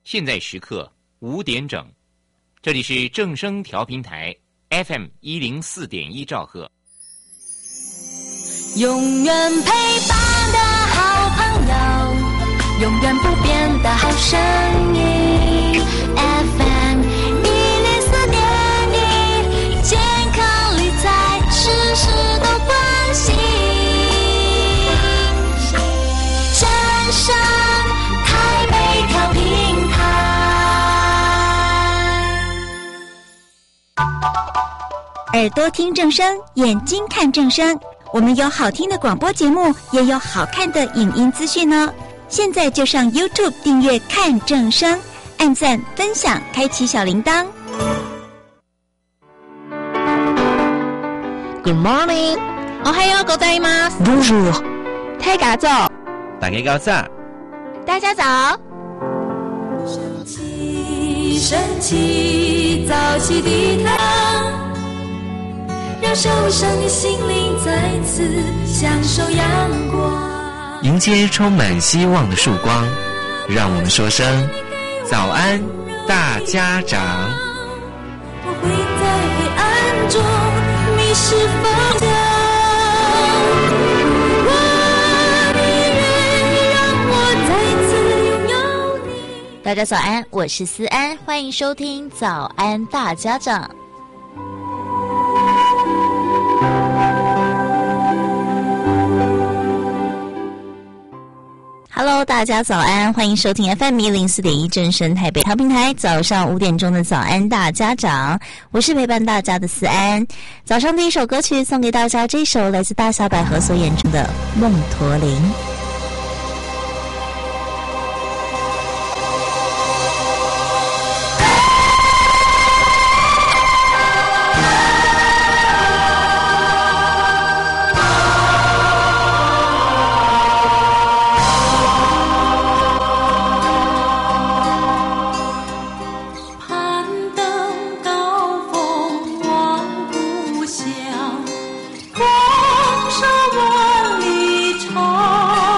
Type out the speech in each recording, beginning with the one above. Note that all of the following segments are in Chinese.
现在时刻5点整，这里是正声调频台 FM 104.1兆赫， 永远陪伴的好朋友，永远不变的好声音 FM 104.1，健康理财事事都关心，正声台北调频台。 耳朵听正声，眼睛看正声，我们有好听的广播节目，也有好看的影音资讯哦。现在就上 YouTube 订阅看正声，按赞分享，开启小铃铛。 Good morning， おはようございます。 Bonjour， 大家早， 大家早， 大家早。 升起，升起，早起的太阳，让受伤的心灵再次享受阳光。 迎接充满希望的曙光，让我们说声早安，大家长。 我会在黑暗中迷失方向，我的人让我再次拥有你。 大家早安，我是思安，欢迎收听早安大家长。Hello， 大家早安，欢迎收听 FM 104.1正声台北调频台，早上5点钟的早安大家长，我是陪伴大家的思安。早上第一首歌曲送给大家，这首来自大小百合所演唱的《梦驼铃》。 黄沙万里长。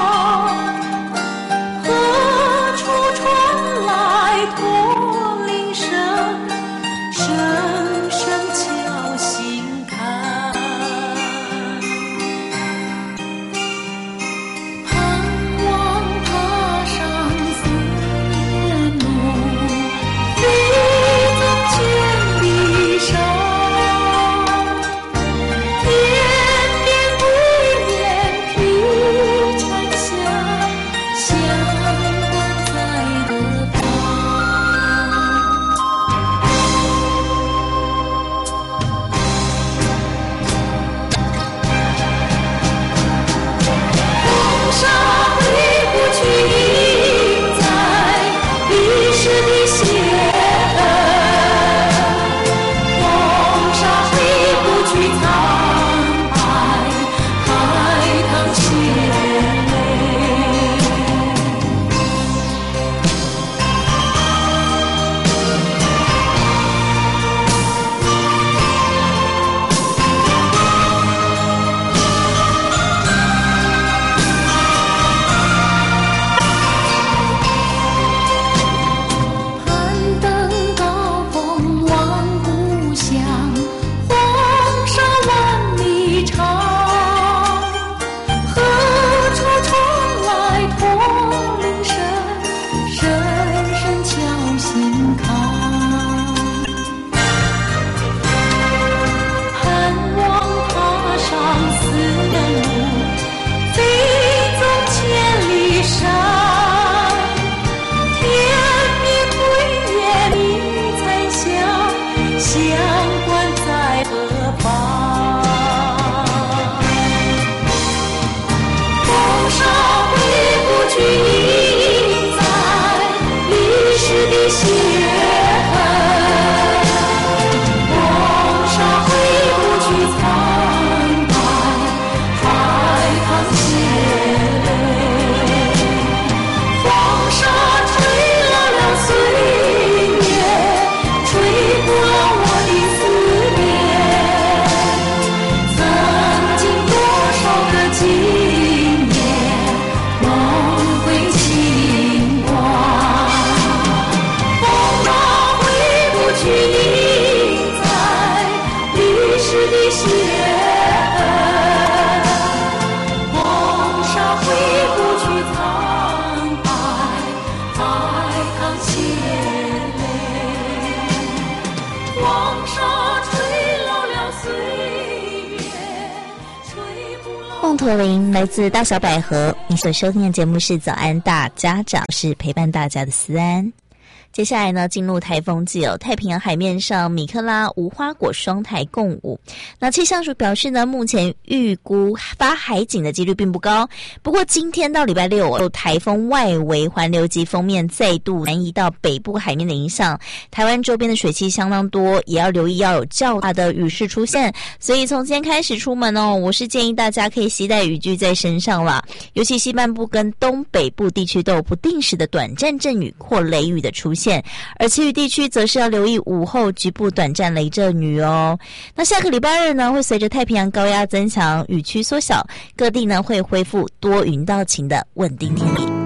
驼铃，来自大小百合。你所收听的节目是早安大家长，是陪伴大家的思安。接下来呢，进入台风季哦，太平洋海面上米克拉、无花果双台共舞。那气象署表示呢，目前预估发海警的几率并不高。不过今天到礼拜六有台风外围环流及锋面再度南移到北部海面的影响，台湾周边的水汽相当多，也要留意要有较大的雨势出现。所以从今天开始出门哦，我是建议大家可以携带雨具在身上啦，尤其西半部跟东北部地区都有不定时的短暂阵雨或雷雨的出现。而其余地区则是要留意午后局部短暂雷阵雨哦。那下个礼拜日呢，会随着太平洋高压增强，雨区缩小，各地呢会恢复多云到晴的稳定天气。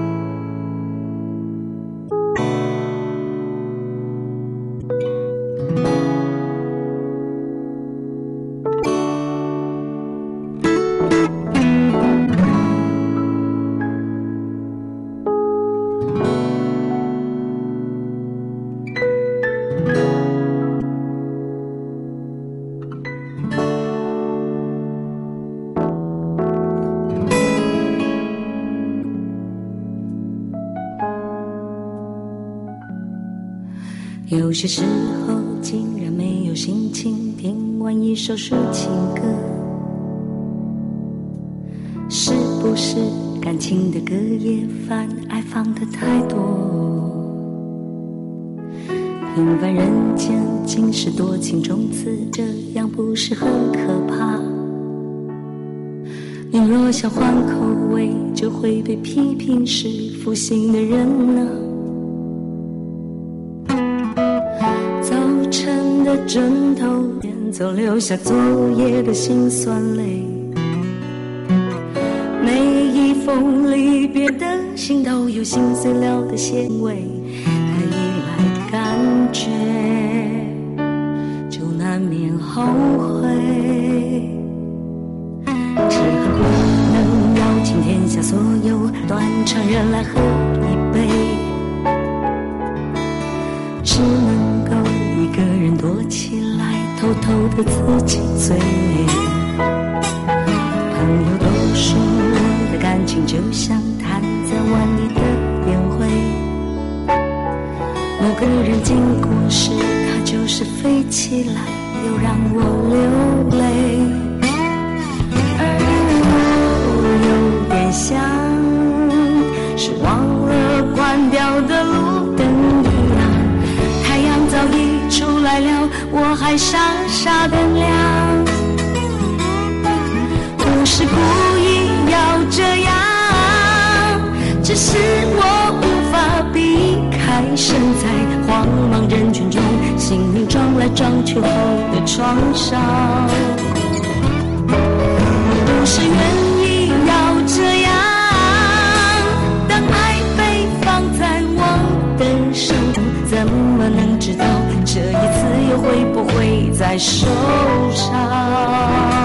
有些时候竟然没有心情听完一首抒情歌，是不是感情的歌也泛爱放得太多？平凡人间竟是多情种子，这样不是很可怕？你若想换口味，就会被批评是负心的人呢。的枕头边总留下昨夜的辛酸泪，每一封离别的信都有心碎了的咸味，太依赖感觉就难免后悔，只恨不能邀请天下所有断肠人来喝一杯，只能够一个人躲起来，偷偷的自己醉。朋友都说我的感情就像摊在碗里的烟灰，某个人经过时，他就是飞起来，又让我流泪。而我有点像是忘了关掉的路灯一样，太阳早已出来了，我还傻傻的亮，不是故意要这样，只是我无法避开身在慌忙人群中，心灵撞来撞去后的创伤。不是愿意要这样，当爱被放在我的手中，怎么能知道这一次又会不会再受伤？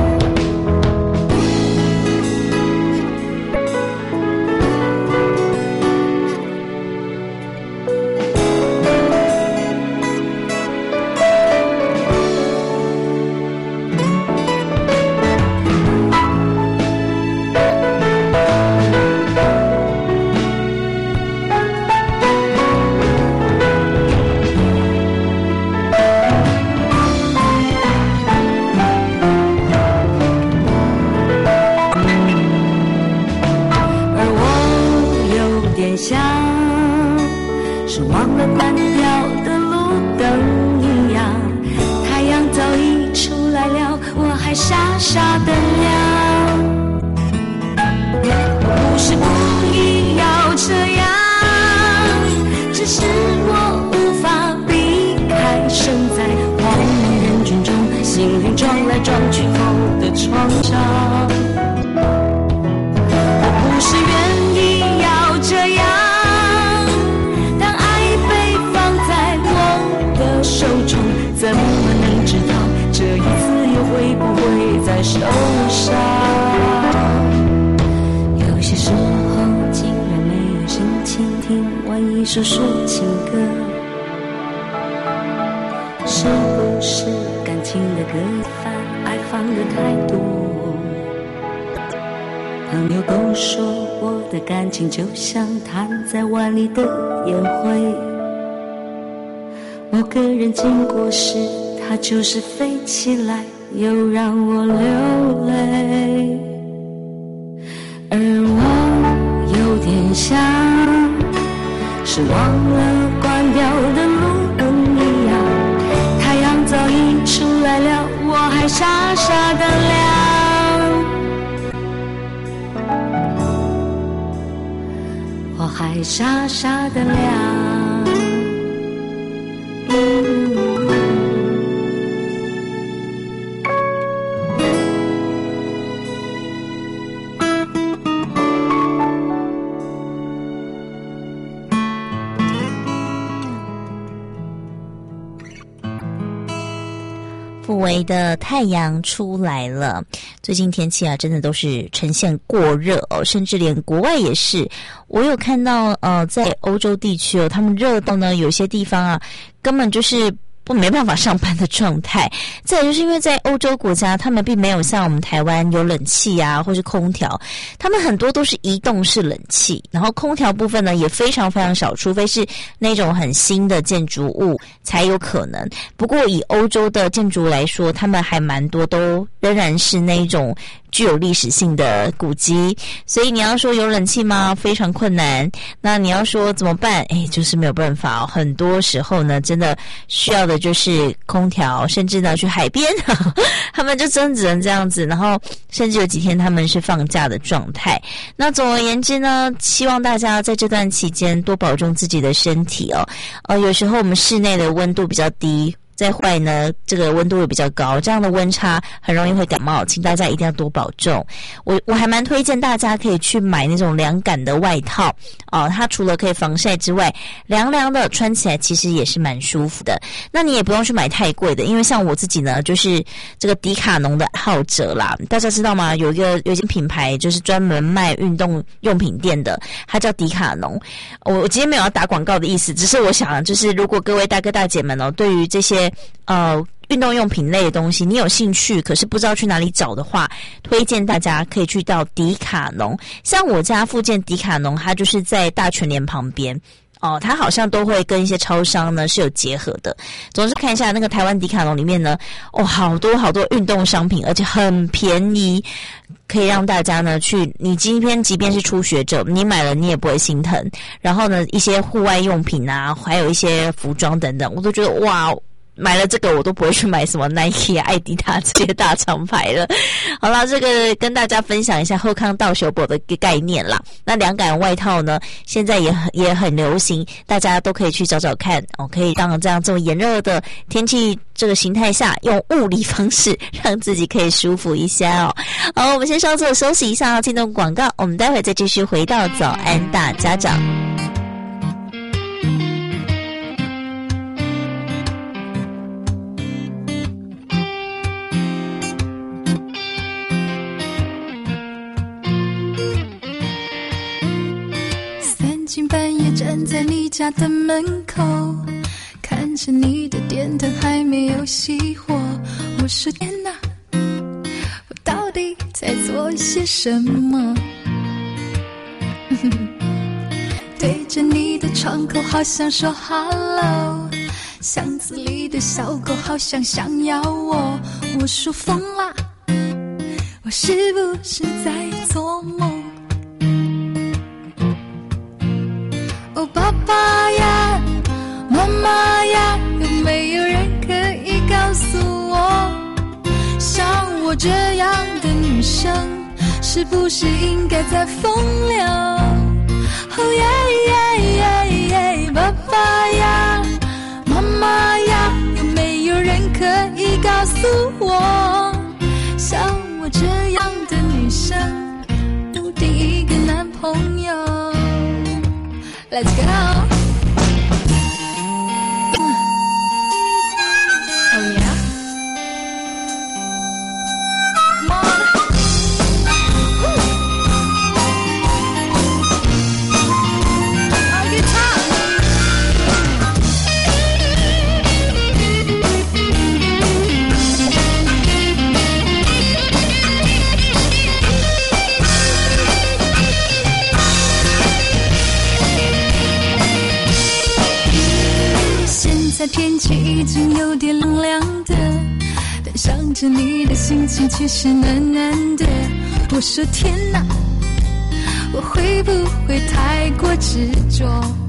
一首抒情歌，是不是感情的歌泛爱放的太多？ 朋友都说我的感情就像摊在碗里的烟灰，某个人经过时，他就是飞起来，又让我流泪。而我有点像是忘了关掉的路灯一样，太阳早已出来了，我还傻傻的亮，我还傻傻的亮。 久违的太阳出来了，最近天气啊，真的都是呈现过热哦，甚至连国外也是。我有看到在欧洲地区哦，他们热到呢，有些地方啊，根本就是没办法上班的状态。再来就是因为在欧洲国家，他们并没有像我们台湾有冷气啊，或是空调，他们很多都是移动式冷气，然后空调部分呢也非常非常少，除非是那种很新的建筑物才有可能。不过以欧洲的建筑来说，他们还蛮多都仍然是那种具有历史性的古迹，所以你要说有冷气吗？非常困难。那你要说怎么办？就是没有办法哦。很多时候呢，真的需要的就是空调，甚至呢去海边，他们就真只能这样子。然后甚至有几天他们是放假的状态。那总而言之呢，希望大家在这段期间多保重自己的身体哦。有时候我们室内的温度比较低，在户外呢，这个温度会比较高，这样的温差很容易会感冒，请大家一定要多保重。我还蛮推荐大家可以去买那种凉感的外套它除了可以防晒之外，凉凉的穿起来其实也是蛮舒服的。那你也不用去买太贵的，因为像我自己呢，就是这个迪卡侬的爱好者啦。大家知道吗？有一间品牌就是专门卖运动用品店的，它叫迪卡侬。我今天没有要打广告的意思，只是我想就是如果各位大哥大姐们对于这些运动用品类的东西你有兴趣，可是不知道去哪里找的话，推荐大家可以去到迪卡侬。像我家附近迪卡侬，它就是在大全联旁边它好像都会跟一些超商呢是有结合的。总之看一下那个台湾迪卡侬里面呢，好多好多运动商品，而且很便宜，可以让大家呢去，你今天即便是初学者，你买了你也不会心疼。然后呢，一些户外用品啊，还有一些服装等等，我都觉得哇，买了这个我都不会去买什么 Nike 啊、艾迪达这些大厂牌了。好啦，这个跟大家分享一下后康到手宝的概念啦。那凉感外套呢，现在也很流行，大家都可以去找找看可以让这么炎热的天气这个形态下，用物理方式让自己可以舒服一下哦。好，我们先稍作休息一下，进入广告，我们待会再继续回到早安大家长。 近半夜站在你家的门口，看着你的电灯还没有熄火，我说天哪，我到底在做些什么？对着你的窗口好想说 hello， 巷子里的小狗好像想要我，我说疯啦，我是不是在做梦？爸爸呀，妈妈呀，有没有人可以告诉我，像我这样的女生是不是应该再风流？哦耶耶耶耶，爸爸呀，妈妈呀，有没有人可以告诉我，像我这样的女生不第一个男朋友？Let's go! Oh yeah? Come on! Our guitar! 下天气已经有点凉凉的，但想着你的心情却是暖暖的。我说天哪，我会不会太过执着？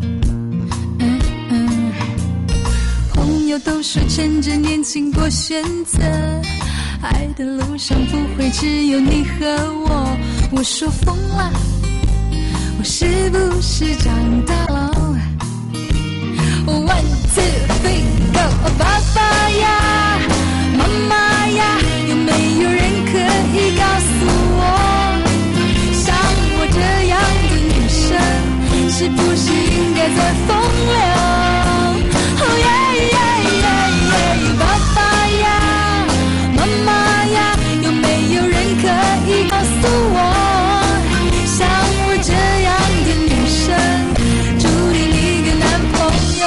朋友都说趁着年轻多选择，爱的路上不会只有你和我。我说疯了，我是不是长大了？1, 2, 3, go！ 爸爸呀，妈妈呀，有没有人可以告诉我，像我这样的女生，是不是应该在风流？爸爸呀，妈妈呀，有没有人可以告诉我，像我这样的女生，注定一个男朋友？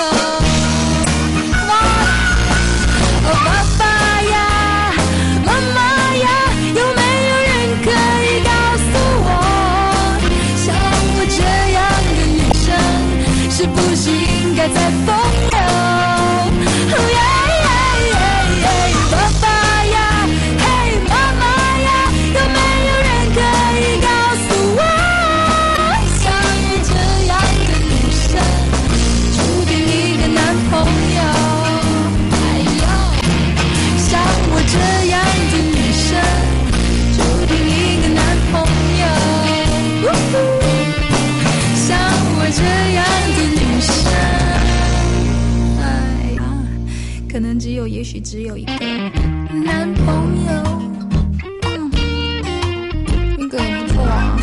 爸爸呀，妈妈呀，有没有人可以告诉我，像我这样的女生，是不是应该在风流？可能也许只有一个男朋友，一个也不错啊。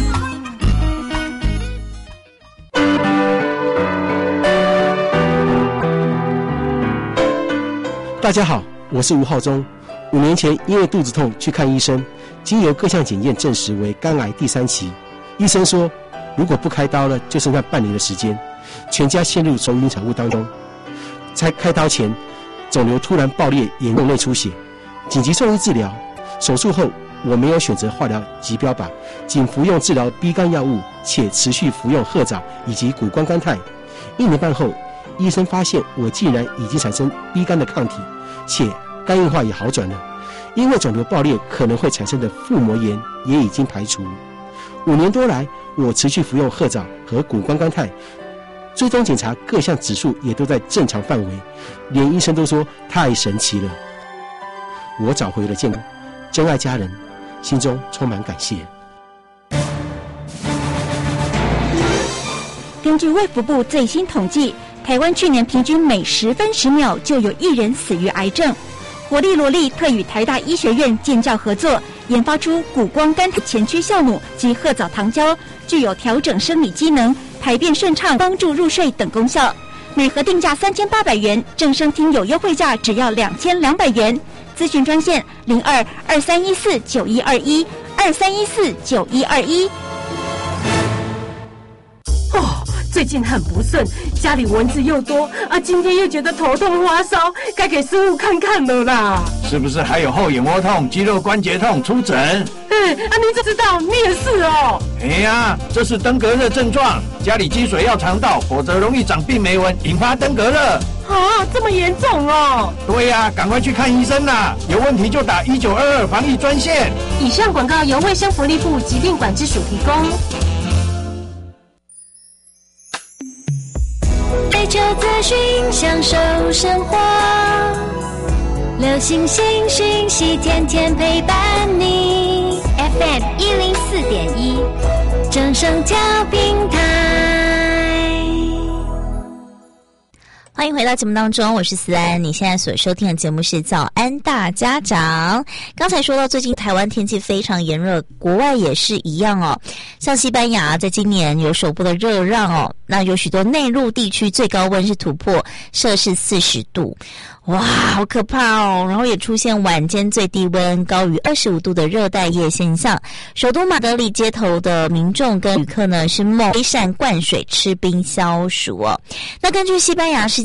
大家好，我是吴浩中。5年前因为肚子痛去看医生，经由各项检验证实为肝癌第3期。医生说，如果不开刀了，就剩下半年的时间，全家陷入愁云惨雾当中。在开刀前，肿瘤突然爆裂，严重内出血，紧急送医治疗。手术后，我没有选择化疗及标靶，仅服用治疗 B 肝药物，且持续服用褐藻以及谷胱甘肽。1年半后，医生发现我竟然已经产生 B 肝的抗体，且肝硬化也好转了。因为肿瘤爆裂可能会产生的腹膜炎也已经排除。5年多来，我持续服用褐藻和谷胱甘肽，追踪检查各项指数也都在正常范围，连医生都说太神奇了。我找回了健康，真爱家人，心中充满感谢。 根据卫福部最新统计，台湾去年平均每10分10秒就有1人死于癌症。活力萝莉特与台大医学院建教合作，研发出谷胱甘肽前驱酵母及褐藻糖胶，具有调整生理机能、排便顺畅、帮助入睡等功效。每盒定价3800元，正声听有优惠价只要2200元。咨询专线02-2314-9121 2314-9121。 最近很不顺，家里蚊子又多啊，今天又觉得头痛发烧，该给师傅看看了啦。 是不是还有后眼窝痛、肌肉关节痛？出诊。 你怎么知道？你也是哦。 哎呀，这是登革热症状，家里积水要肠道，否则容易长病媒蚊，引发登革热。 这么严重哦？ 对呀，赶快去看医生啦！有问题就打1922防疫专线。 以上广告由卫生福利部疾病管制署提供。 追求资讯，享受生活，流行新讯息，天天陪伴你。FM 104.1，正声调频台。 欢迎回到节目当中，我是思安。你现在所收听的节目是早安大家长。刚才说到最近台湾天气非常炎热，国外也是一样哦。像西班牙在今年有首波的热浪哦，那有许多内陆地区最高温是突破摄氏40度。哇，好可怕哦！然后也出现晚间最低温高于25度的热带夜现象。首都马德里街头的民众跟旅客呢是冒飞扇灌水吃冰消暑哦。那根据西班牙世界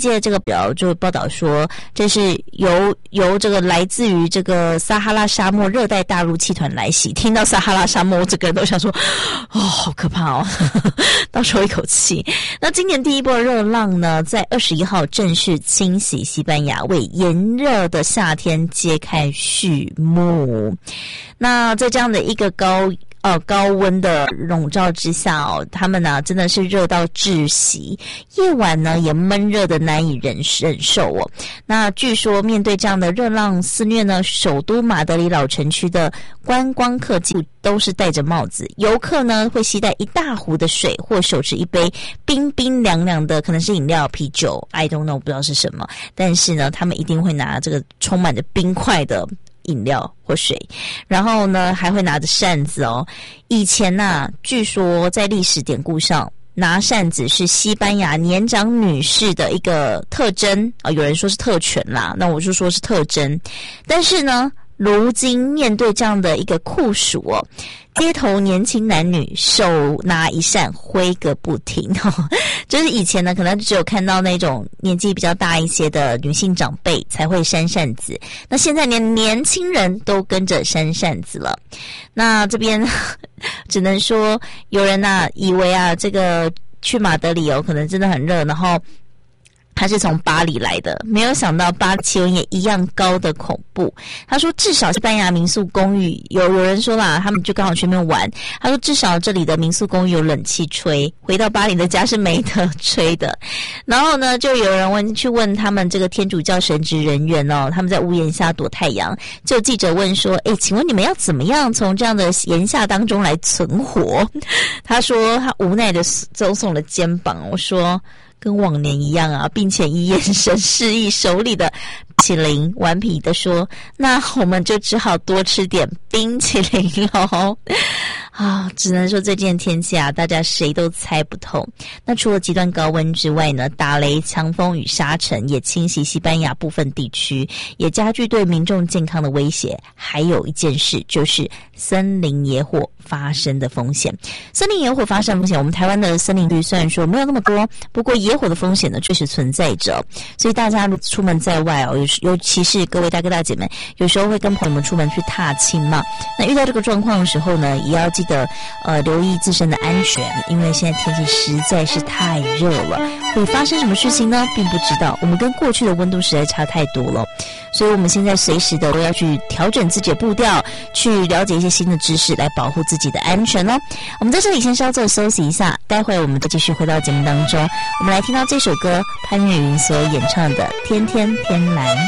界这个表就报道说，这是由这个来自于这个撒哈拉沙漠热带大陆气团来袭。听到撒哈拉沙漠，我整个人都想说，哦，好可怕哦，倒抽一口气。那今年第一波热浪呢，在21号正式侵袭西班牙，为炎热的夏天揭开序幕。那在这样的一个高温的笼罩之下哦，他们呢真的是热到窒息，夜晚呢也闷热的难以忍受哦。那据说面对这样的热浪肆虐呢，首都马德里老城区的观光客几乎都是戴着帽子，游客呢会携带一大壶的水或手持一杯冰冰凉凉的，可能是饮料、啤酒 I don't know 不知道是什么，但是呢他们一定会拿这个充满着冰块的饮料或水，然后呢还会拿着扇子哦。以前据说在历史典故上，拿扇子是西班牙年长女士的一个特征有人说是特权啦，那我就说是特征。但是呢，如今面对这样的一个酷暑街头年轻男女手拿一扇挥个不停就是以前呢可能只有看到那种年纪比较大一些的女性长辈才会扇扇子，那现在连年轻人都跟着扇扇子了。那这边只能说有人以为这个去马德里可能真的很热，然后他是从巴黎来的，没有想到巴黎气温也一样高的恐怖。他说至少西班牙民宿公寓有人说啦，他们就刚好去那边玩，他说至少这里的民宿公寓有冷气吹，回到巴黎的家是没得吹的。然后呢就有人去问他们这个天主教神职人员他们在屋檐下躲太阳，就有记者问说请问你们要怎么样从这样的炎夏当中来存活？他说他无奈的耸耸了肩膀，我说跟往年一样并且以眼神示意手里的淇淋，顽皮的说，那我们就只好多吃点冰淇淋咯。只能说这件天气大家谁都猜不透。那除了极端高温之外呢，打雷、强风与沙尘也侵袭西班牙部分地区，也加剧对民众健康的威胁。还有一件事就是森林野火发生的风险。森林野火发生的风险，我们台湾的森林率虽然说没有那么多，不过野火的风险呢确实存在着。所以大家出门在外尤其是各位大哥大姐们，有时候会跟朋友们出门去踏青嘛，那遇到这个状况的时候呢，也要记得留意自身的安全，因为现在天气实在是太热了，会发生什么事情呢并不知道，我们跟过去的温度实在差太多了，所以我们现在随时的都要去调整自己的步调，去了解一些新的知识来保护自己的安全哦。我们在这里先稍作休息一下，待会我们再继续回到节目当中，我们来听到这首歌潘越云所演唱的《天天天蓝》。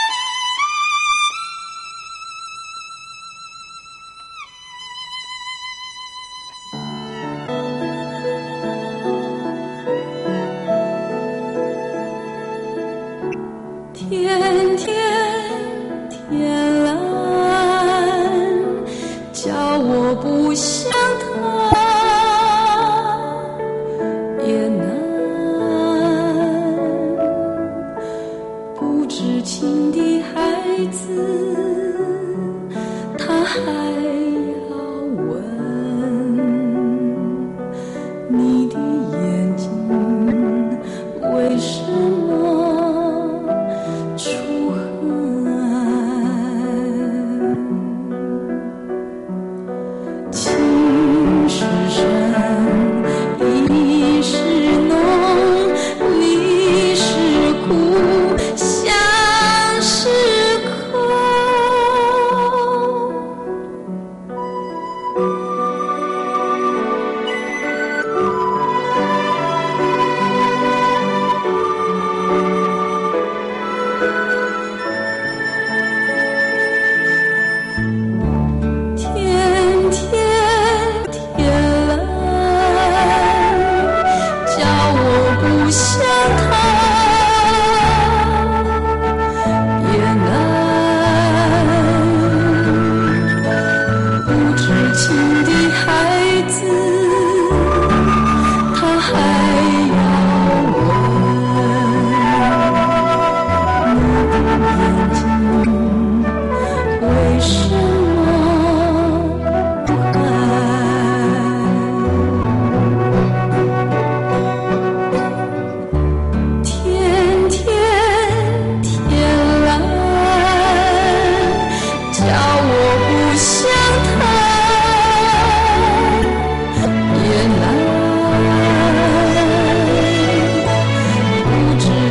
天天天蓝，叫我不想他也难，不知情的孩子他还要问，你的眼睛为什么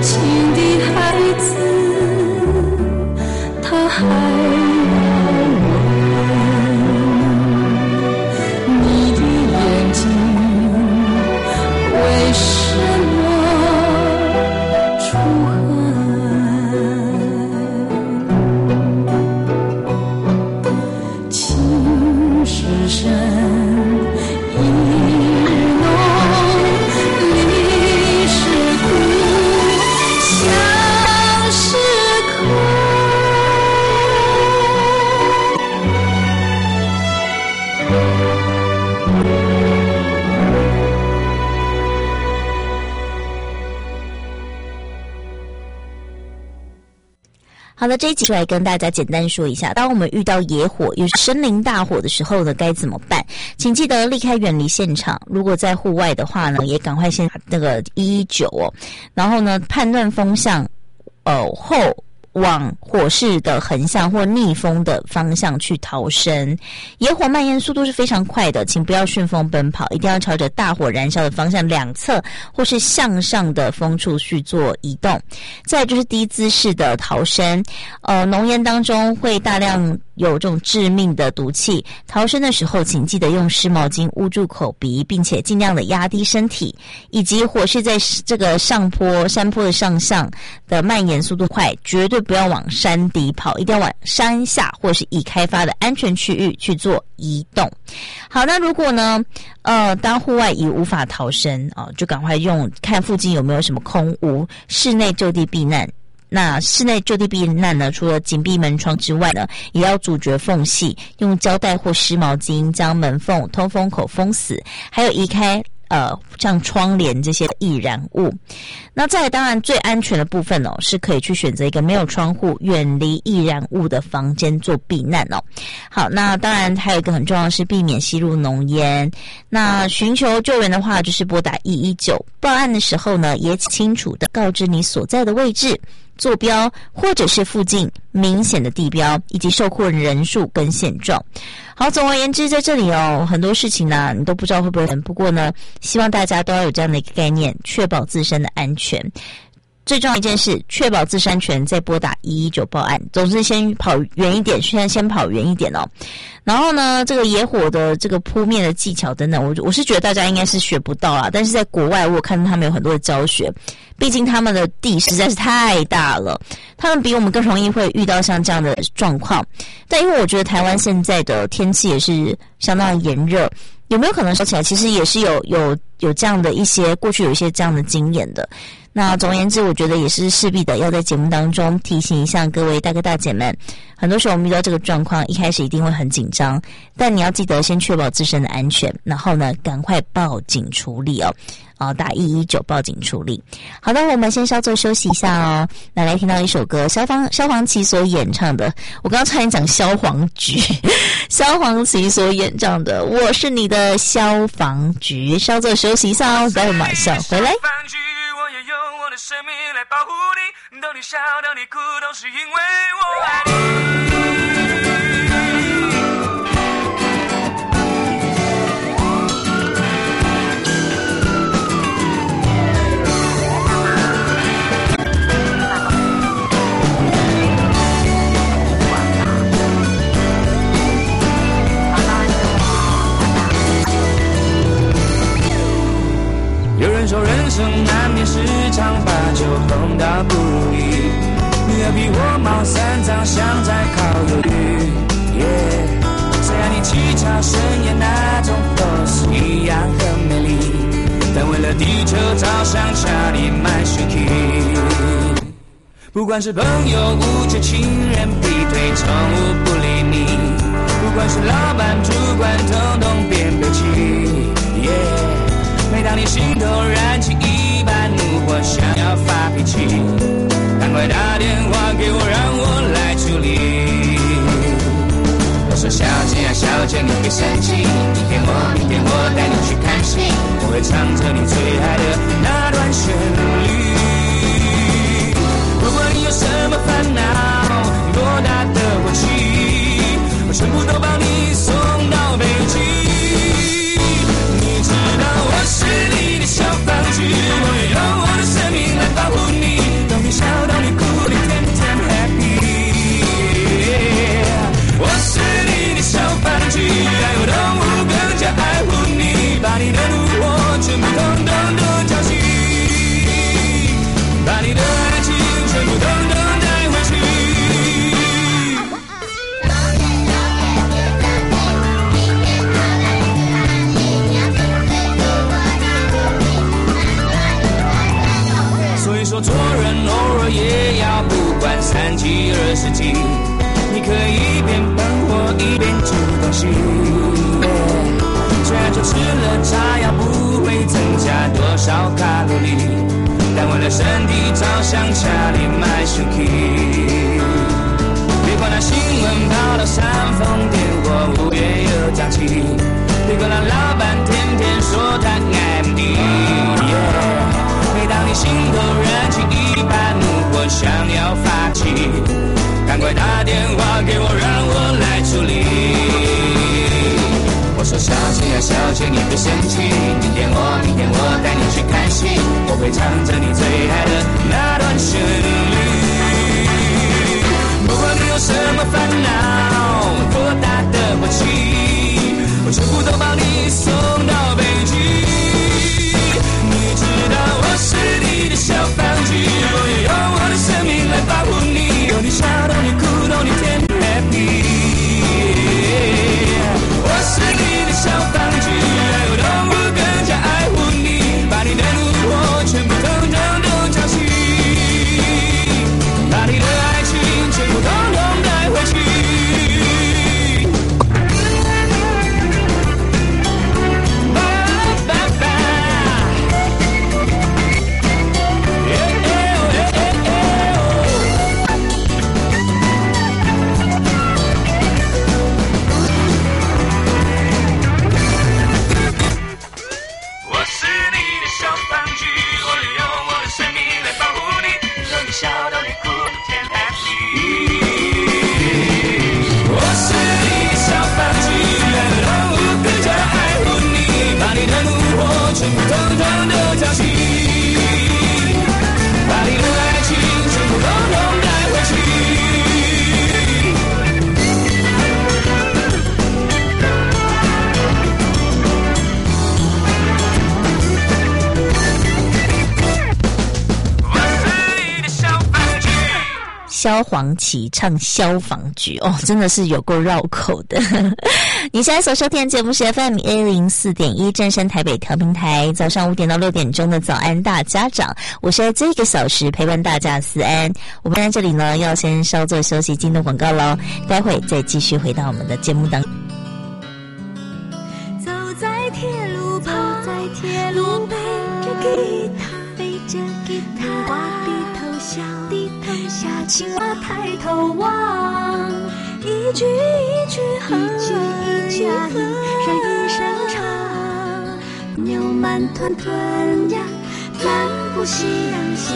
情的孩子，他还要问你的眼睛为什么出痕？情是深，意浓，理是苦，相是空。 好的，这一集出来跟大家简单说一下，当我们遇到野火，有森林大火的时候呢，该怎么办？请记得立开远离现场。如果在户外的话呢，也赶快先那个119哦，然后呢，判断风向，后往火势的横向或逆风的方向去逃生。野火蔓延速度是非常快的，请不要顺风奔跑，一定要朝着大火燃烧的方向两侧或是向上的风处去做移动。再来就是低姿势的逃生，浓烟当中会大量有这种致命的毒气，逃生的时候请记得用湿毛巾捂住口鼻，并且尽量的压低身体，以及火势在这个山坡的上向的蔓延速度快，绝对不要往山底跑，一定要往山下或是已开发的安全区域去做移动。好，那如果呢当户外已无法逃生就赶快看附近有没有什么空屋，室内就地避难。那室内就地避难呢，除了紧闭门窗之外呢，也要阻绝缝隙，用胶带或湿毛巾将门缝、通风口封死，还有移开像窗帘这些易燃物。那再来当然最安全的部分是可以去选择一个没有窗户、远离易燃物的房间做避难好，那当然还有一个很重要的是避免吸入浓烟。那寻求救援的话，就是拨打119，报案的时候呢，也清楚的告知你所在的位置、坐标或者是附近明显的地标以及受困人数跟现状。好，总而言之，在这里很多事情呢，你都不知道会不会不过呢，希望大家都要有这样的一个概念，确保自身的安全。最重要一件事，确保自身安全，再拨打119报案。总之先跑远一点，先跑远一点然后呢，这个野火的这个扑灭的技巧等等，我是觉得大家应该是学不到啦。但是在国外，我有看到他们有很多的教学，毕竟他们的地实在是太大了，他们比我们更容易会遇到像这样的状况。但因为我觉得台湾现在的天气也是相当的炎热，有没有可能说起来，其实也是有这样的一些过去有一些这样的经验的。那总而言之，我觉得也是势必的要在节目当中提醒一下各位大哥大姐们，很多时候我们遇到这个状况，一开始一定会很紧张，但你要记得先确保自身的安全，然后呢，赶快报警处理打119报警处理。好的，我们先稍作休息一下来听到一首歌，萧煌奇所演唱的，我刚刚差点讲消防局，萧煌奇所演唱的《我是你的消防局》。稍作休息一下待会马上回来。 我也用我的生命来保护你，当你笑当你哭都是因为我爱你。有人说人生难免时常把酒碰到不如意，你要比我冒三丈想再靠犹豫。虽然你技巧深艳那种 pose 一样很美丽，但为了地球着想差点卖身体。不管是朋友误解情人劈腿宠物不理你，不管是老板主管统统变悲戚。每当你心头燃起一把怒火，想要发脾气，赶快打电话给我，让我来处理。我说小姐啊小姐，你别生气，明天我带你去看戏，我会唱着你最爱的那段旋律。不管你有什么烦恼，你多大的火气，我全部都帮你送到北京。我是你的消防局，我也用我的生命来保护你。 偶尔也要不管3几20几。你可以一边喷火一边煮东西，虽然说吃了炸药不会增加多少卡路里，但为了身体着想，家里买手机。别管那新闻报道煽风点火，5月又涨起。别管那老板天天说他爱你。每当你心头燃起一把怒火，想要发起，赶快打电话给我，让我来处理。我说小姐呀小姐，你别生气，明天我带你去看戏，我会唱着你最爱的那段旋律。不管你有什么烦恼，多大的火气，我全部都帮你送到北极。你知道我是你的小方剂，我也用我的生命来保护你，有你笑，懂你哭，懂你甜 happy。我是你的小方剂，爱我懂我更加爱护你，把你的怒火全部统统都浇熄，把你的爱情全部统统带回去。全部统统都浇熄，把你的爱情全部统统带回去。我是你的消防局。 萧煌奇唱消防局哦，真的是有够绕口的。你现在所收听的节目是 FM 104.1正声台北调频台，早上5点到6点钟的早安大家长，我是在这个小时陪伴大家思安。我们在这里呢要先稍作休息，进入广告咯，待会再继续回到我们的节目当中。 走在铁路旁，路背着吉他，低头笑，青蛙抬头望，一句一句和呀，人一声唱，牛慢吞吞呀，漫步夕阳下。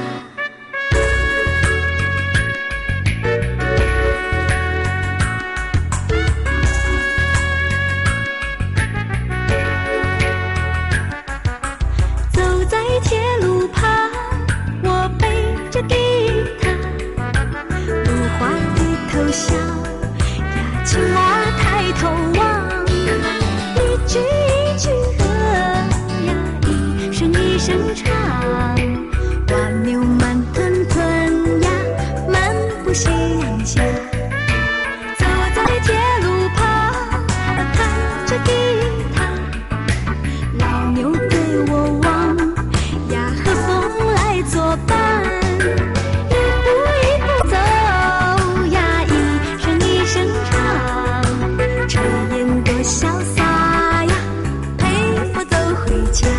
走在铁路旁，我背着吉他，芦花低头笑呀，青蛙抬头望，一句一句和呀，一声一声唱，蜗牛慢吞吞呀，漫步夕阳下。走在铁路旁，弹着吉他，老牛对我望呀，和风来作伴，一步一步走呀，一声一声唱，炊烟多潇洒呀，陪我走回家。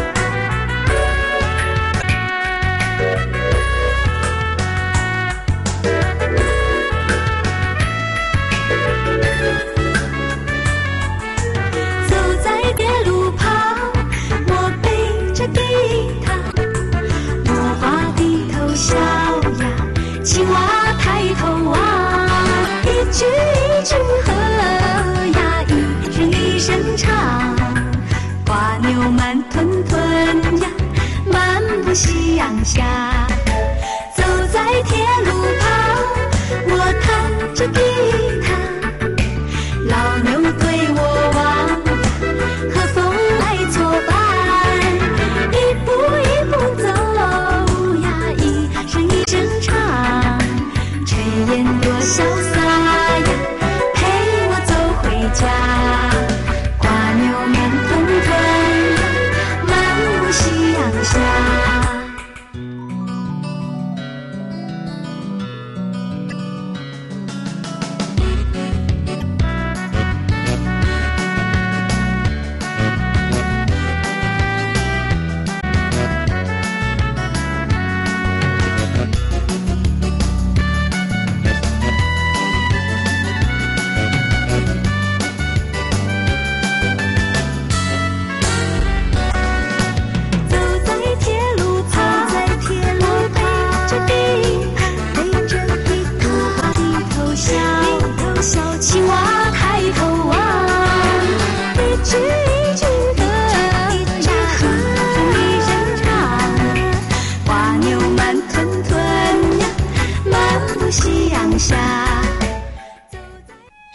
走在铁路旁，我背着吉他，芦花低头笑呀，青蛙抬头望，一句一句和呀，一声一声唱，蜗牛慢吞吞呀，漫步夕阳下。走在铁路旁，我弹着吉他，老牛对我望，和风来作伴，一步一步走呀，一声一声唱，炊烟多潇洒呀，陪我走回家。蜗牛慢吞吞呀，漫步夕阳下。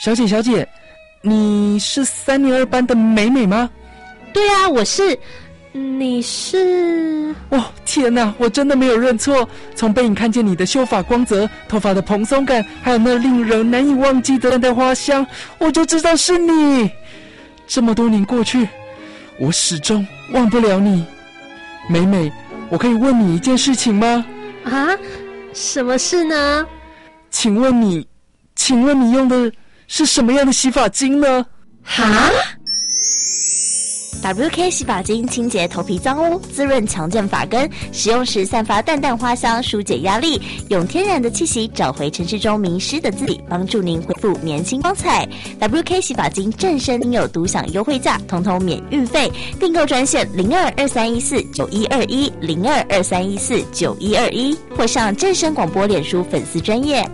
小姐，你是3年2班的美美吗？ 对啊，我是。你是？ 哦，天哪，我真的没有认错。从背影看见你的秀发光泽、头发的蓬松感，还有那令人难以忘记的淡淡花香，我就知道是你。这么多年过去，我始终忘不了你。美美，我可以问你一件事情吗？ 啊？什么事呢？ 请问你用的是什么样的洗发精呢？ 哈 ？WK 洗发精清洁头皮脏污，滋润强健发根，使用时散发淡淡花香，疏解压力，用天然的气息找回城市中迷失的自己，帮助您恢复年轻光彩。WK 洗发精正身听友独享优惠价，统统免运费，订购专线02231491210223149121，或上正声广播脸书粉丝专页。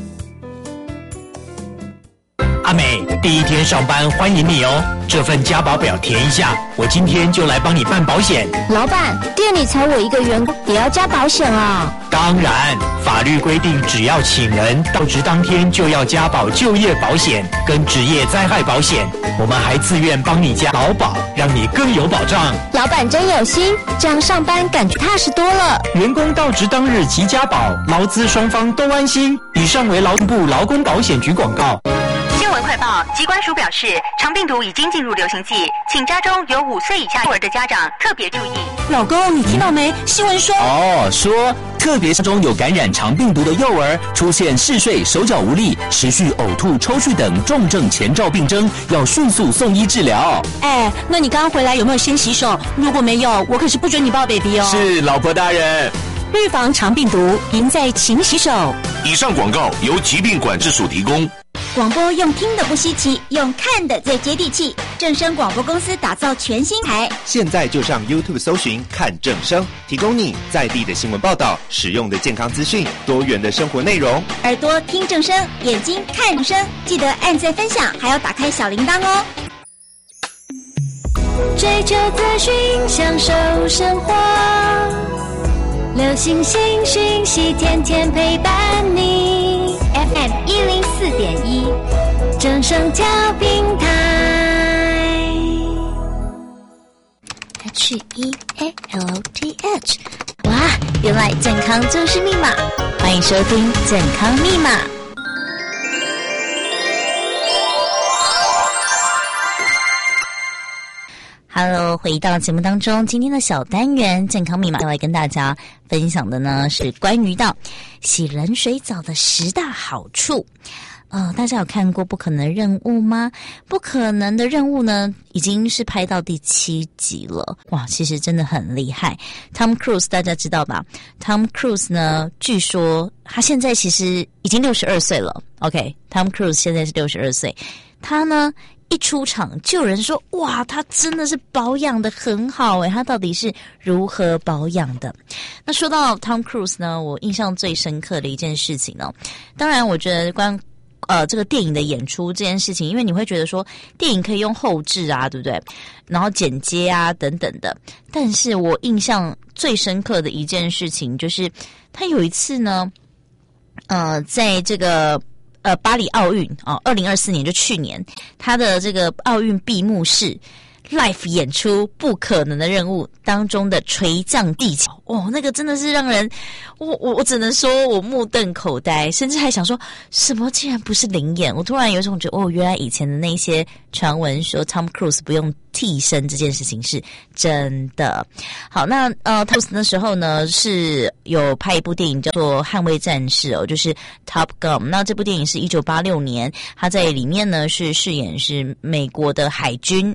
阿美，第一天上班欢迎你哦！这份加保表填一下，我今天就来帮你办保险。 老板，店里才我一个员工，也要加保险啊？ 当然，法律规定，只要请人到职当天就要加保就业保险跟职业灾害保险。我们还自愿帮你加劳保，让你更有保障。 老板真有心，这样上班感觉踏实多了。 员工到职当日即加保，劳资双方都安心。以上为劳动部劳工保险局广告。 新闻快报，疾管署表示，肠病毒已经进入流行季，请家中有5岁以下幼儿的家长特别注意。 老公，你听到没？新闻说说特别中有感染肠病毒的幼儿出现嗜睡、手脚无力、持续呕吐、抽搐等重症前兆病征，要迅速送医治疗。 那你刚刚回来有没有先洗手？如果没有，我可是不准你抱 baby 哦。 是，老婆大人。 预防肠病毒，赢在勤洗手。 以上广告由疾病管制署提供。 广播用听的不稀奇，用看的最接地气。正声广播公司打造全新台， 现在就上 YouTube 搜寻看正声，提供你在地的新闻报道、实用的健康资讯、多元的生活内容。 耳朵听正声，眼睛看正声，记得按赞分享，还要打开小铃铛哦。 追求资讯，享受生活，流行新讯息，天天陪伴你。FM 104.1，正声调频台。 HEALTH， 哇，原来健康就是密码！欢迎收听健康密码。Hello， 回到节目当中，今天的小单元健康密码要来跟大家分享的呢是关于到洗冷水澡的10大好处。大家有看过《不可能任务》吗？不可能的任务呢，已经是拍到第7集了。哇，其实真的很厉害。Tom Cruise 大家知道吧？ Tom Cruise 呢，据说他现在其实已经62岁了。OK，Tom Cruise 现在是62岁，他呢一出场就有人说，哇，他真的是保养得很好他到底是如何保养的？那说到 Tom Cruise 呢，我印象最深刻的一件事情呢，当然我觉得这个电影的演出这件事情，因为你会觉得说电影可以用后置啊，对不对？然后剪接啊等等的，但是我印象最深刻的一件事情就是他有一次呢在这个巴黎奥运2024年就去年，他的这个奥运闭幕式 live 演出不可能的任务当中的垂降地球，那个真的是让人我只能说我目瞪口呆，甚至还想说什么竟然不是灵演。我突然有一种觉得原来以前的那些传闻说 Tom Cruise 不用替身这件事情是真的。好，那Tom Cruise 那时候呢是有拍一部电影叫做捍卫战士就是 Top Gun。 那这部电影是1986年，他在里面呢是饰演是美国的海军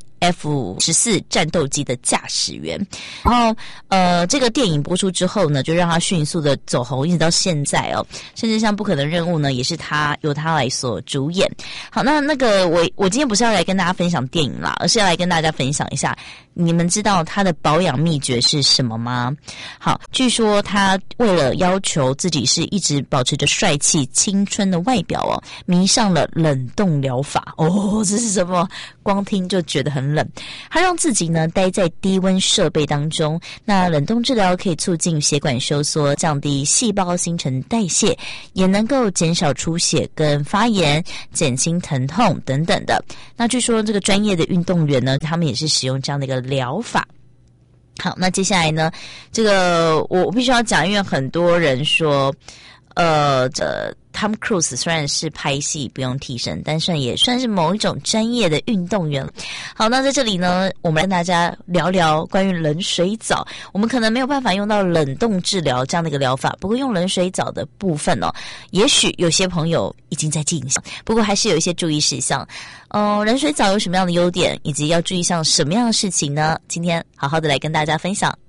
F-14 战斗机的驾驶员。然后这个电影播出之后呢，就让他迅速的走红，一直到现在甚至像不可能任务呢也是由他来所主演。好，那个我今天不是要来跟大家分享电影啦，而是要来跟大家分享一下，你们知道他的保养秘诀是什么吗？好，据说他为了要求自己是一直保持着帅气青春的外表迷上了冷冻疗法。这是什么光听就觉得很冷。它让自己呢待在低温设备当中，那冷冻治疗可以促进血管收缩，降低细胞新陈代谢，也能够减少出血跟发炎，减轻疼痛等等的。那据说这个专业的运动员呢，他们也是使用这样的一个疗法。好，那接下来呢，这个我必须要讲，因为很多人说Tom Cruise 虽然是拍戏不用替身，但是也算是某一种专业的运动员。好，那在这里呢，我们跟大家聊聊关于冷水澡。我们可能没有办法用到冷冻治疗这样的一个疗法，不过用冷水澡的部分哦，也许有些朋友已经在进行，不过还是有一些注意事项。冷水澡有什么样的优点，以及要注意上什么样的事情呢？今天好好的来跟大家分享。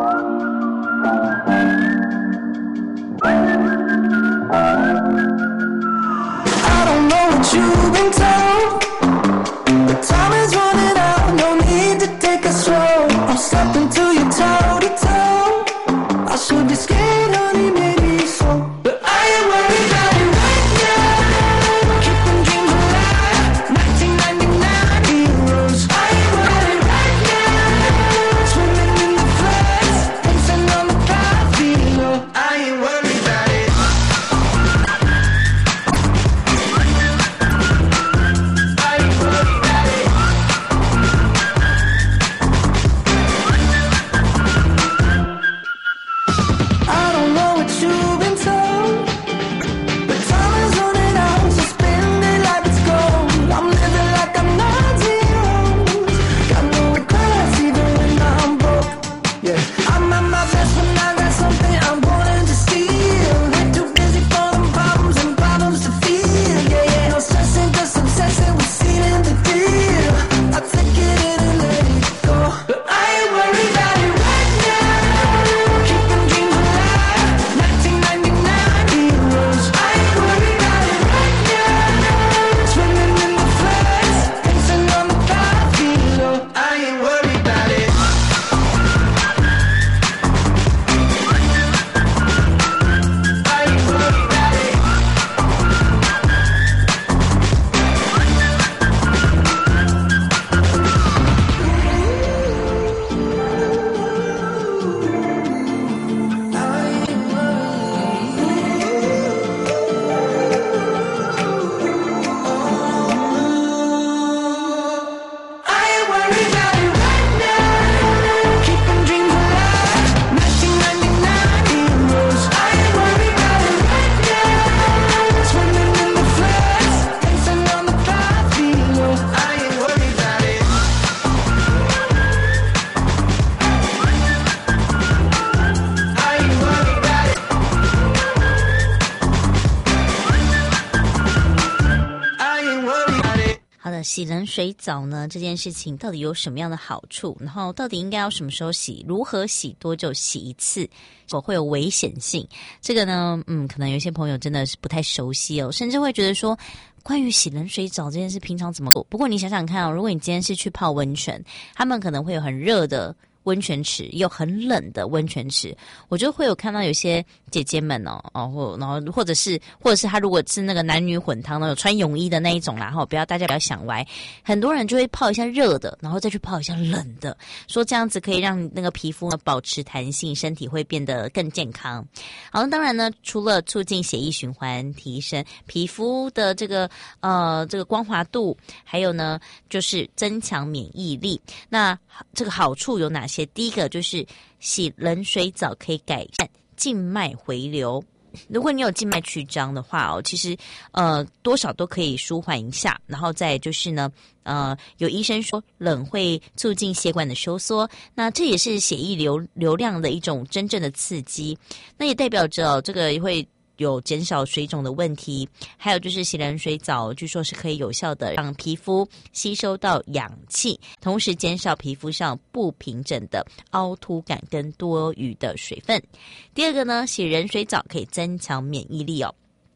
You've been told, but time is running out. No need to take a stroll. I'll step into your toe to toe. I should be scared, honey, maybe so, but I ain't worried about it right now. Keeping dreams alive. 1999 heroes. I ain't worried right now. Swimming in the floods, dancing on the cloud below. I ain't worried about it. 洗冷水澡呢这件事情到底有什么样的好处，然后到底应该要什么时候洗，如何洗多久洗一次，会有危险性，这个呢可能有些朋友真的是不太熟悉哦，甚至会觉得说关于洗冷水澡这件事平常怎么做。不过你想想看哦，如果你今天是去泡温泉，他们可能会有很热的温泉池，有很冷的温泉池，我就会有看到有些姐姐们然后或者是他如果是那个男女混汤的，有穿泳衣的那一种啦，大家不要想歪，很多人就会泡一下热的，然后再去泡一下冷的，说这样子可以让那个皮肤保持弹性，身体会变得更健康。好，那当然呢，除了促进血液循环，提升皮肤的这个光滑度，还有呢就是增强免疫力。那这个好处有哪些？第一个就是洗冷水澡可以改善静脉回流，如果你有静脉曲张的话其实多少都可以舒缓一下。然后再就是呢有医生说冷会促进血管的收缩，那这也是血液流量的一种真正的刺激，那也代表着这个会有减少水肿的问题。还有就是洗冷水澡据说是可以有效的让皮肤吸收到氧气，同时减少皮肤上不平整的凹凸感跟多余的水分。第二个呢，洗冷水澡可以增强免疫力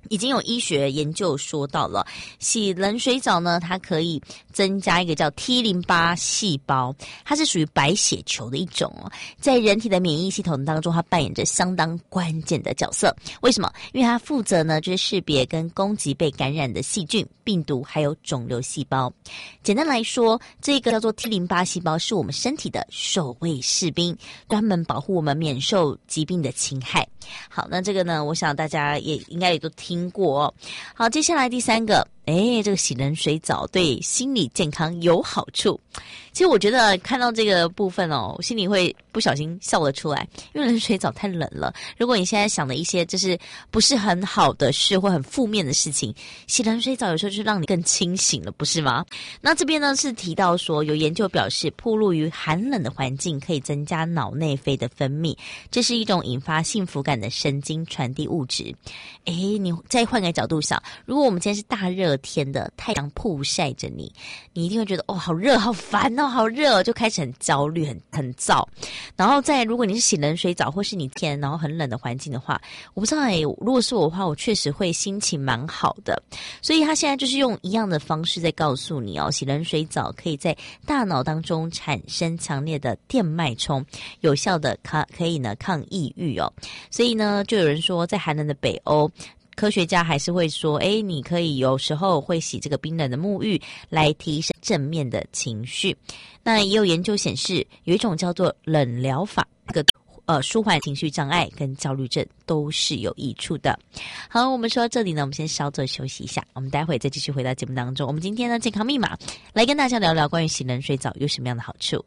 已经有医学研究说到了，洗冷水澡呢，它可以增加一个叫 T08 细胞，它是属于白血球的一种哦，在人体的免疫系统当中，它扮演着相当关键的角色。为什么？因为它负责呢，就是识别跟攻击被感染的细菌、病毒还有肿瘤细胞。简单来说，这个叫做 T08 细胞是我们身体的守卫士兵，专门保护我们免受疾病的侵害。好，那这个呢，我想大家也应该也都听过哦。好，接下来第三个，这个洗冷水澡对心理健康有好处。其实我觉得看到这个部分哦，我心里会不小心笑了出来，因为冷水澡太冷了。如果你现在想的一些就是不是很好的事或很负面的事情，洗冷水澡有时候就是让你更清醒了，不是吗？那这边呢是提到说，有研究表示，暴露于寒冷的环境可以增加脑内啡的分泌，这是一种引发幸福感的神经传递物质。你再换个角度想，如果我们今天是大热天的，太阳曝晒着你一定会觉得好热好烦哦，好热哦，就开始很焦虑很燥。然后如果你是洗冷水澡或是你天然后很冷的环境的话，我不知道如果是我的话，我确实会心情蛮好的。所以他现在就是用一样的方式在告诉你哦，洗冷水澡可以在大脑当中产生强烈的电脉冲，有效的可以呢抗抑郁哦。所以呢，就有人说在寒冷的北欧，科学家还是会说，你可以有时候会洗这个冰冷的沐浴来提升正面的情绪。那也有研究显示，有一种叫做冷疗法，舒缓情绪障碍跟焦虑症都是有益处的。好，我们说到这里呢，我们先稍作休息一下，我们待会再继续回到节目当中。我们今天呢，健康密码来跟大家聊聊关于洗冷水澡有什么样的好处。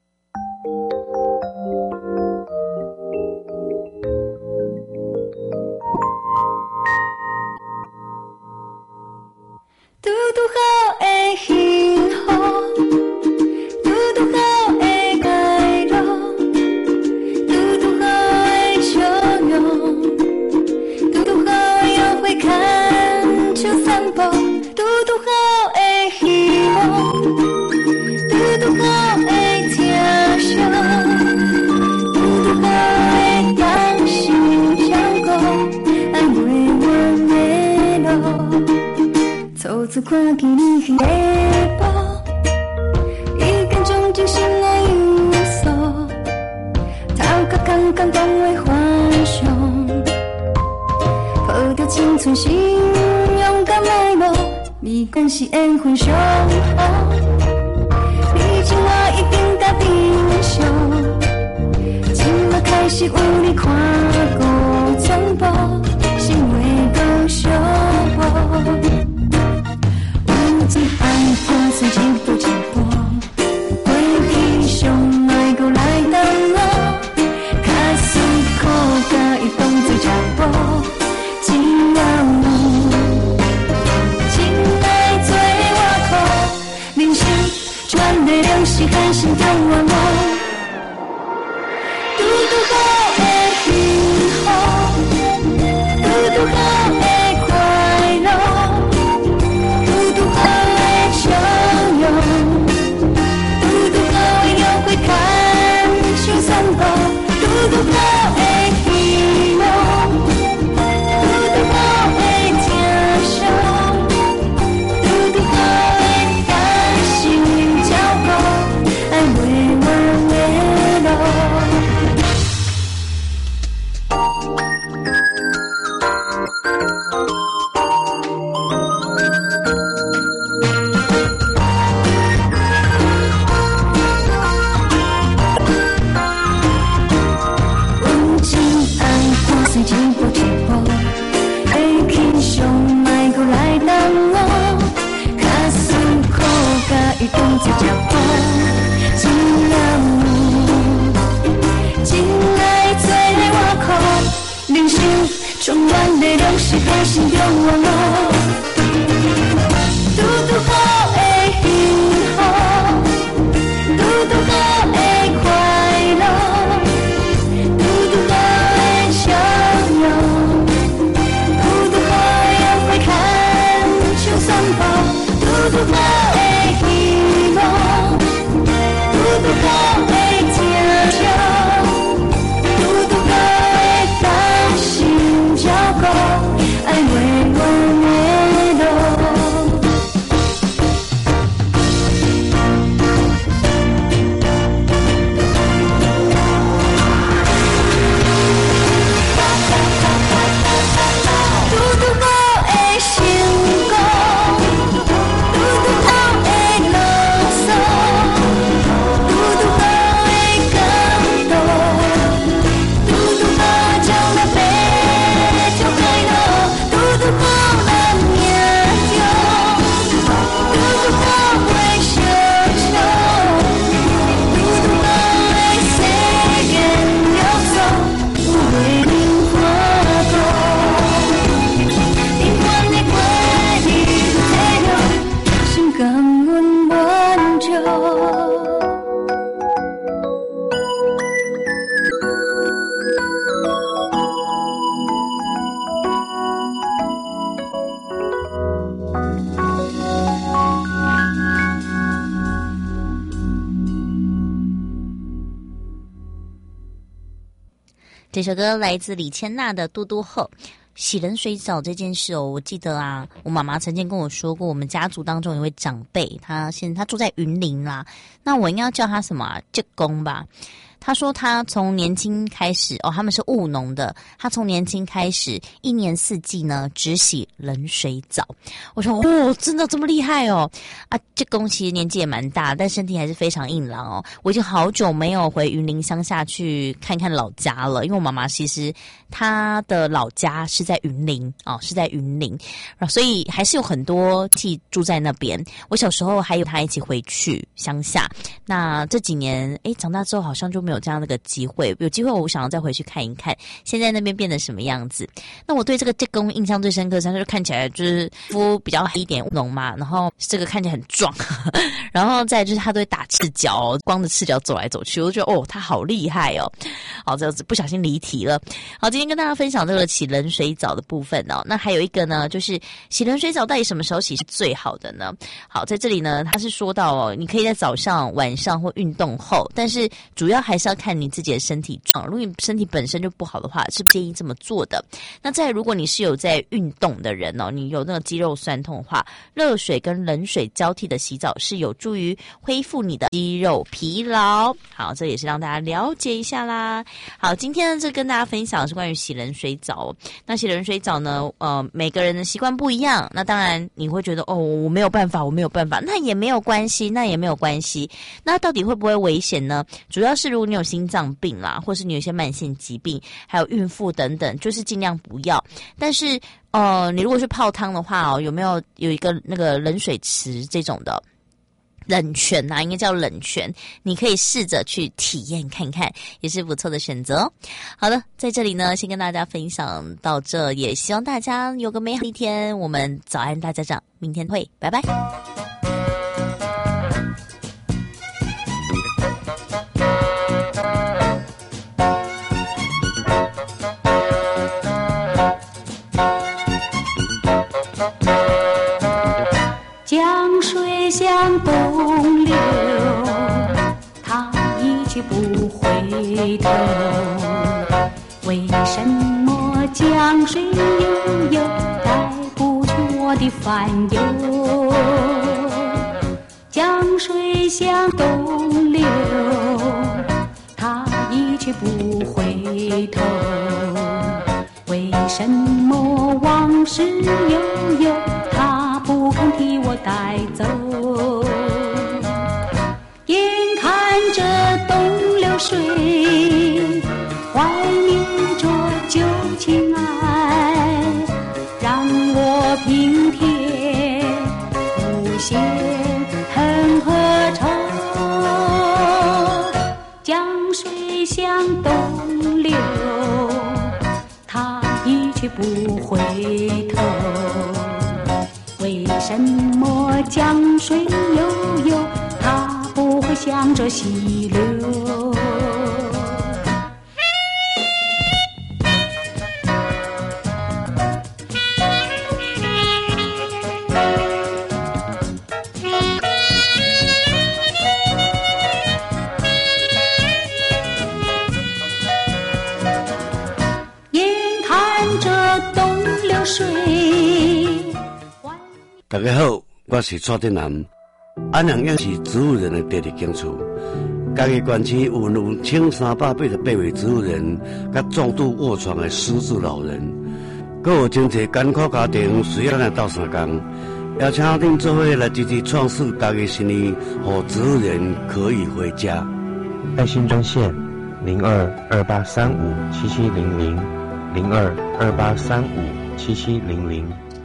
拄拄好的幸福，拄拄好的快乐，拄拄好的笑容，拄拄好又会看秋散步，拄拄好的希望，拄拄好的听声，拄拄好的当心照顾，爱袂完的路。初次看见你的步，已经将真心的因素，头壳空空讲话幻想，抱着青春心勇敢迈步，你敢是缘分上好，你情我一定甲平常，今仔开始有你看过全部，心会讲相无。一暗看算一步一步，过去上爱搁来等我，卡斯苦甲伊当作食补，真有真爱做我苦，人生全力量是很心中愿望，拄拄好的幸福，拄拄好的快乐。嘟嘟好的希望，嘟嘟好的听声，嘟嘟好的担心照顾，爱袂完的路。一步一步，会去上爱搁来等我，卡斯苦甲伊当作食补，真爱做我苦，人生充满力量是很心中愿望，拄拄好的幸福，拄拄好的快乐。嘟嘟好的希望，嘟嘟好的听声，嘟嘟好的担心照顾，爱袂这首歌来自李千娜的《嘟嘟后》。洗冷水澡这件事哦，我记得啊，我妈妈曾经跟我说过，我们家族当中有位长辈，他住在云林啦，那我应该要叫他什么啊？舅公吧。他说他从年轻开始哦，他们是务农的，他从年轻开始一年四季呢只洗冷水澡。我说哦，真的这么厉害哦啊！这公其实年纪也蛮大，但身体还是非常硬朗哦。我已经好久没有回云林乡下去看看老家了，因为我妈妈其实她的老家是在云林哦，是在云林，所以还是有很多亲戚住在那边。我小时候还有她一起回去乡下，那这几年长大之后好像就没有这样的个机会，有机会我想要再回去看一看，现在那边变得什么样子。那我对这个舅公印象最深刻，他就看起来就是肤比较黑一点，务农嘛，然后这个看起来很壮，然后再就是他都会打赤脚，光着赤脚走来走去，我就觉得哦，他好厉害哦。好，这样子不小心离题了。好，今天跟大家分享这个洗冷水澡的部分哦。那还有一个呢，就是洗冷水澡到底什么时候洗是最好的呢？好，在这里呢，他是说到哦，你可以在早上、晚上或运动后，但是主要还是要看你自己的身体状。如果你身体本身就不好的话，是不建议这么做的。那再如果你是有在运动的人哦，你有那个肌肉酸痛的话，热水跟冷水交替的洗澡是有助于恢复你的肌肉疲劳。好，这也是让大家了解一下啦。好，今天呢，这跟大家分享的是关于洗冷水澡。那洗冷水澡呢，每个人的习惯不一样。那当然你会觉得哦，我没有办法，那也没有关系。那到底会不会危险呢？主要是如果你有心脏病啦，或是你有一些慢性疾病，还有孕妇等等，就是尽量不要。但是你如果去泡汤的话哦，有一个那个冷水池这种的冷泉啊，应该叫冷泉，你可以试着去体验看看，也是不错的选择哦。好的，在这里呢，先跟大家分享到这，也希望大家有个美好的一天。我们早安大家长，明天会，拜拜。 江水向东流，它一去不回头。为什么江水悠悠，带不去我的烦忧？江水向东流，它一去不回头。为什么往事悠悠，它不肯替我带走？眼看着东流水，怀念着旧情爱，让我平添无限恨和愁。江水向东流，它一去不回头。为什么江水悠悠，它不会向着西流？眼看着东流水。 大家好，我是蔡振南。安阳养是植物人的第二间厝，家己园区有1388位植物人，甲重度卧床的失智老人，阁有真侪艰苦家庭需要咱斗相共，邀请恁做伙来支持创世家己生意，让植物人可以回家。 爱心专线0228357700，0228357700。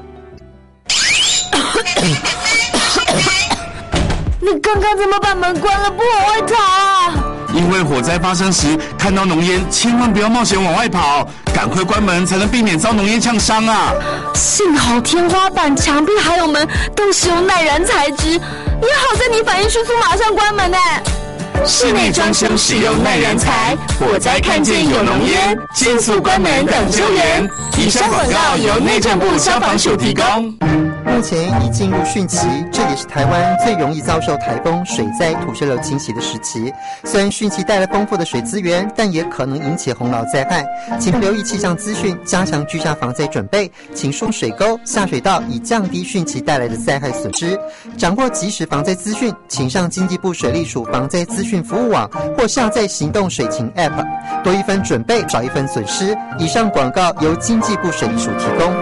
你刚刚怎么把门关了不往外逃啊？ 因为火灾发生时看到浓烟，千万不要冒险往外跑，赶快关门才能避免遭浓烟呛伤啊！ 幸好天花板、墙壁还有门都使用耐燃材质，也好在你反应迅速，马上关门呢。 室内装修使用耐燃材，火灾看见有浓烟，迅速关门等救援。以上广告由内政部消防署提供。 目前已进入汛期，这也是台湾最容易遭受台风、水灾、土石流侵袭的时期。虽然汛期带来丰富的水资源，但也可能引起洪涝灾害。请留意气象资讯，加强居家防灾准备，请疏水沟、下水道，以降低汛期带来的灾害损失。掌握即时防灾资讯，请上经济部水利署防灾资讯服务网或下载行动水情 App。多一分准备，少一分损失。以上广告由经济部水利署提供。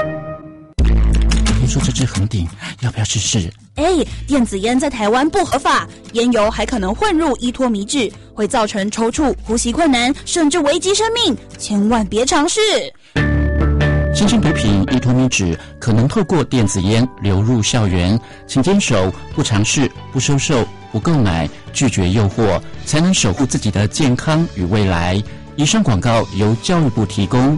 听说这支红顶，要不要试试？ 电子烟在台湾不合法，烟油还可能混入依托醚质，会造成抽搐、呼吸困难，甚至危及生命，千万别尝试。 新兴毒品依托醚质可能透过电子烟流入校园，请坚守不尝试、不收受、不购买、拒绝诱惑，才能守护自己的健康与未来。以上广告由教育部提供。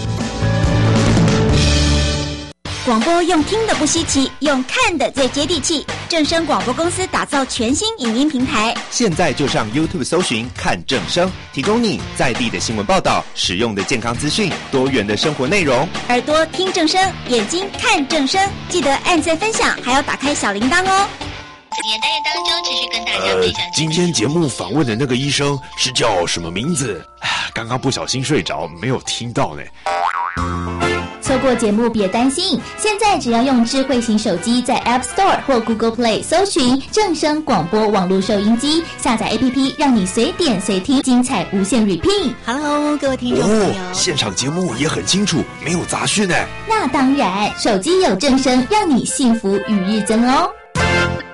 广播用听的不稀奇，用看的最接地气。正声广播公司打造全新影音平台， 现在就上 YouTube 搜寻看正声，提供你在地的新闻报道、实用的健康资讯、多元的生活内容。 耳朵听正声，眼睛看正声，记得按赞分享，还要打开小铃铛哦。 年单元当中持续跟大家分享。 今天节目访问的那个医生是叫什么名字？刚刚不小心睡着，没有听到呢。 错过节目别担心，现在只要用智慧型手机在 App Store 或 Google Play 搜寻正声广播网络收音机，下载 APP 让你随点随听，精彩无限 repeat。Hello， 各位听众朋友， 现场节目也很清楚，没有杂讯呢。 那当然，手机有正声，让你幸福与日增哦。